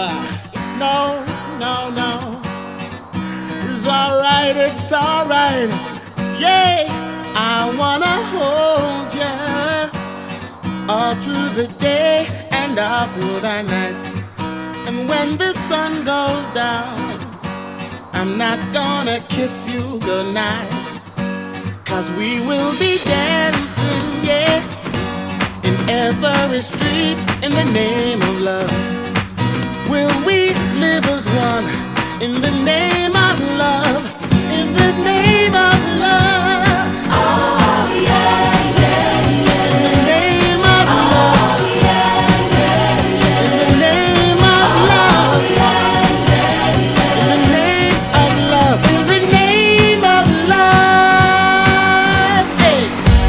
No, no, no. It's alright, it's alright. Yeah, I wanna hold you all through the day and all through the night. And when the sun goes down, I'm not gonna kiss you goodnight. 'Cause we will be dancing, yeah, in every street in the name of love. Will we live as one in the name of love? In the name of love. Oh yeah, yeah, yeah. In the name of love. Oh yeah, yeah, yeah. In the name of love. Oh yeah, yeah, yeah. In the name of love. In the name of love. Hey.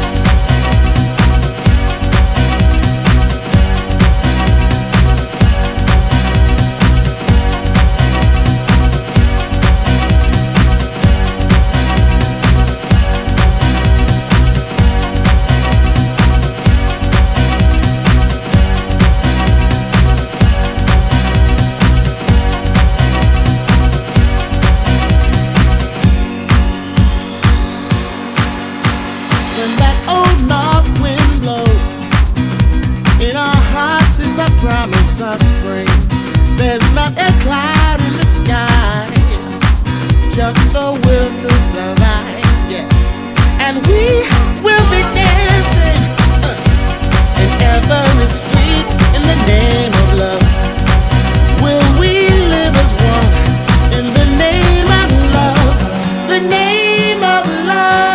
When that old north wind blows, in our hearts is the promise of spring. There's not a cloud in the sky, just the will to survive, yeah. And we will be dancing in every street in the name of love. Will we live as one in the name of love? The name of love.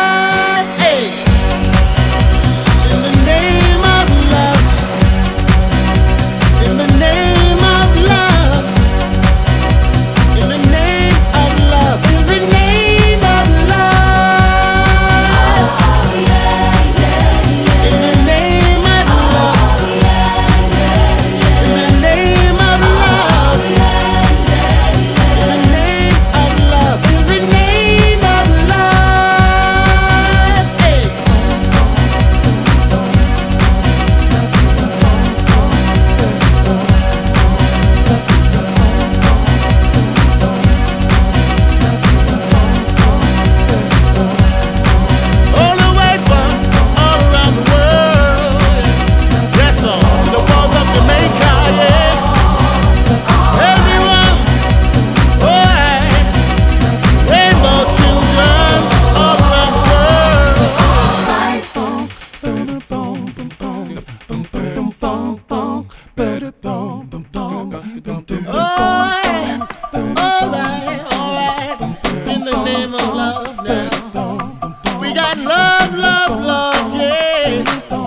Love, love, love, yeah.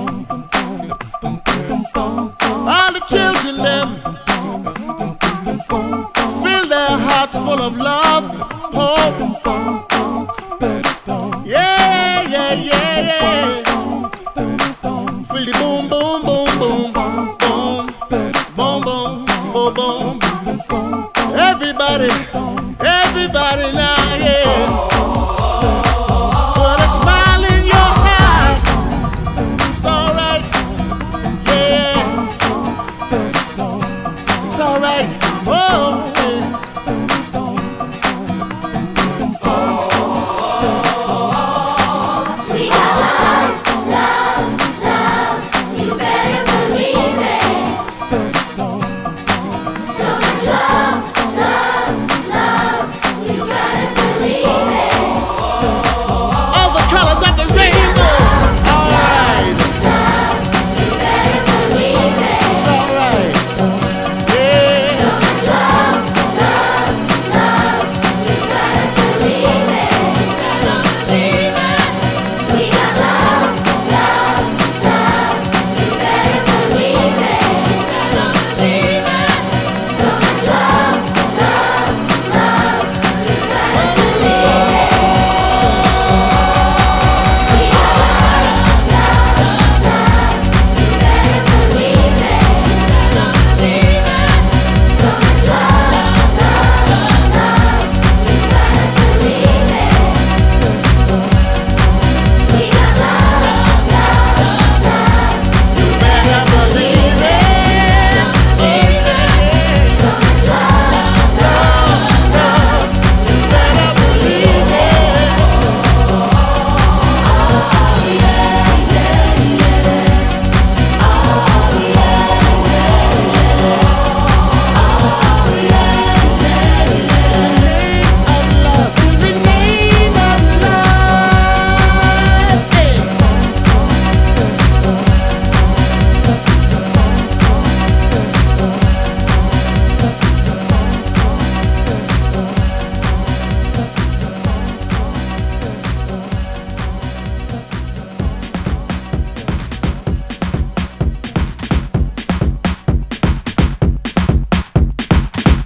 All the children, them fill their hearts full of love, hope. Yeah, yeah, yeah, yeah. Feel the boom, boom, boom, boom, boom, boom, boom, boom, boom. Everybody, everybody now, yeah. It's alright. Oh.